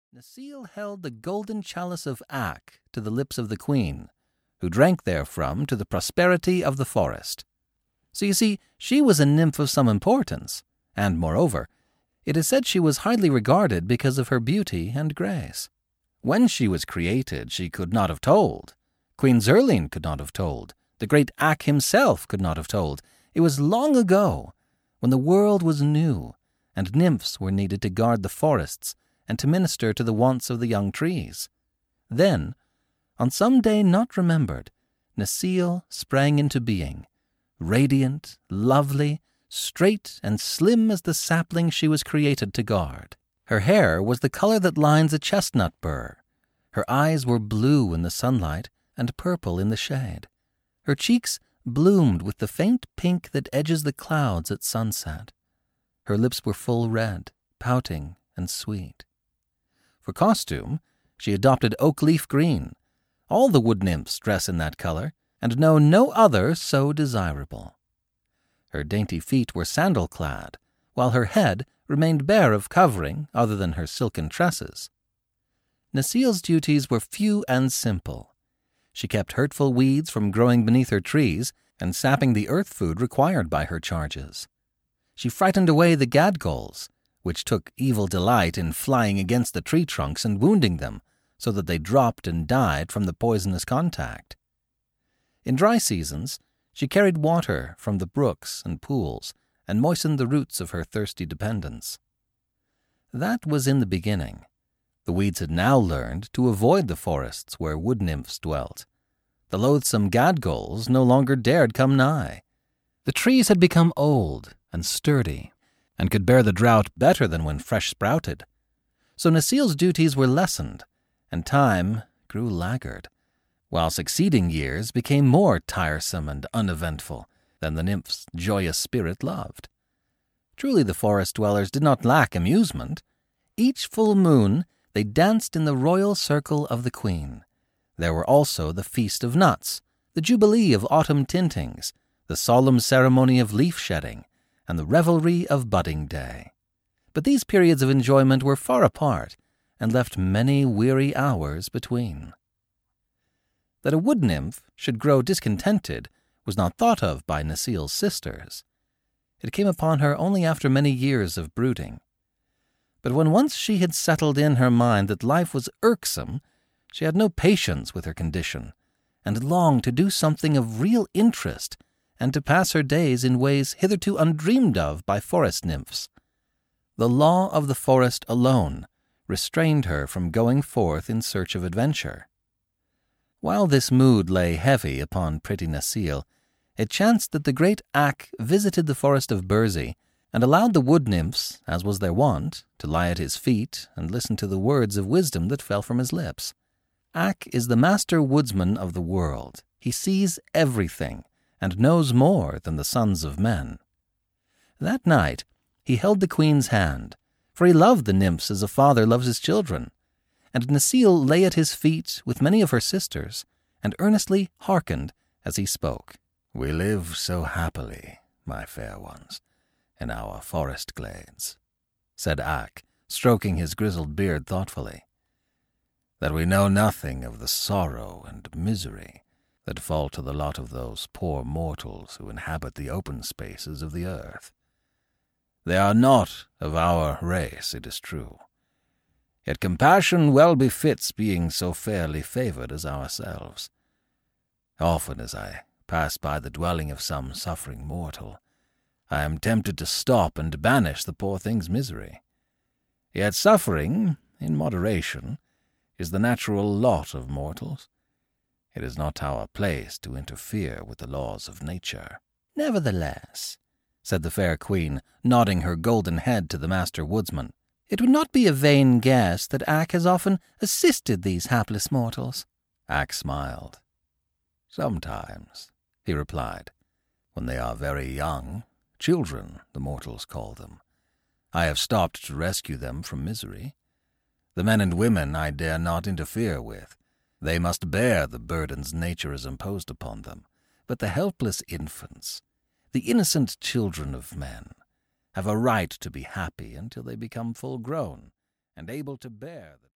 Necile held the golden chalice of Ak to the lips of the queen, who drank therefrom to the prosperity of the forest. So you see, she was a nymph of some importance, and moreover, it is said she was highly regarded because of her beauty and grace. When she was created, she could not have told. Queen Zerline could not have told. The great Ak himself could not have told. It was long ago, when the world was new, and nymphs were needed to guard the forests and to minister to the wants of the young trees. Then, on some day not remembered, Necile sprang into being, radiant, lovely, straight and slim as the sapling she was created to guard. Her hair was the color that lines a chestnut burr. Her eyes were blue in the sunlight and purple in the shade. Her cheeks bloomed with the faint pink that edges the clouds at sunset. Her lips were full red, pouting and sweet. For costume, she adopted oak leaf green. All the wood nymphs dress in that color, and know no other so desirable. Her dainty feet were sandal-clad, while her head remained bare of covering other than her silken tresses. Necile's duties were few and simple. She kept hurtful weeds from growing beneath her trees and sapping the earth food required by her charges. She frightened away the gadgols, which took evil delight in flying against the tree trunks and wounding them, so that they dropped and died from the poisonous contact. In dry seasons, she carried water from the brooks and pools and moistened the roots of her thirsty dependents. That was in the beginning. The weeds had now learned to avoid the forests where wood nymphs dwelt. The loathsome gadgols no longer dared come nigh. The trees had become old and sturdy, and could bear the drought better than when fresh sprouted. So Necile's duties were lessened, and time grew laggard, while succeeding years became more tiresome and uneventful than the nymph's joyous spirit loved. Truly the forest dwellers did not lack amusement. Each full moon they danced in the royal circle of the queen. There were also the Feast of Nuts, the Jubilee of autumn tintings, the solemn ceremony of leaf-shedding, and the revelry of budding day. But these periods of enjoyment were far apart, and left many weary hours between. That a wood nymph should grow discontented was not thought of by Necile's sisters. It came upon her only after many years of brooding. But when once she had settled in her mind that life was irksome, she had no patience with her condition, and longed to do something of real interest and to pass her days in ways hitherto undreamed of by forest nymphs. The law of the forest alone restrained her from going forth in search of adventure. While this mood lay heavy upon pretty Necile, it chanced that the great Ak visited the forest of Burzee, and allowed the wood nymphs, as was their wont, to lie at his feet and listen to the words of wisdom that fell from his lips. Ak is the master woodsman of the world. He sees everything, and knows more than the sons of men. That night he held the queen's hand, for he loved the nymphs as a father loves his children, and Necile lay at his feet with many of her sisters, and earnestly hearkened as he spoke. "We live so happily, my fair ones, in our forest glades," said Ak, stroking his grizzled beard thoughtfully, "that we know nothing of the sorrow and misery that fall to the lot of those poor mortals who inhabit the open spaces of the earth. They are not of our race, it is true. Yet compassion well befits being so fairly favored as ourselves. Often as I pass by the dwelling of some suffering mortal, I am tempted to stop and banish the poor thing's misery. Yet suffering, in moderation, is the natural lot of mortals. It is not our place to interfere with the laws of nature." "Nevertheless," said the fair queen, nodding her golden head to the master woodsman, "it would not be a vain guess that Ak has often assisted these hapless mortals." Ak smiled. "Sometimes," he replied, "when they are very young, children, the mortals call them, I have stopped to rescue them from misery. The men and women I dare not interfere with. They must bear the burdens nature has imposed upon them. But the helpless infants, the innocent children of men, have a right to be happy until they become full grown and able to bear the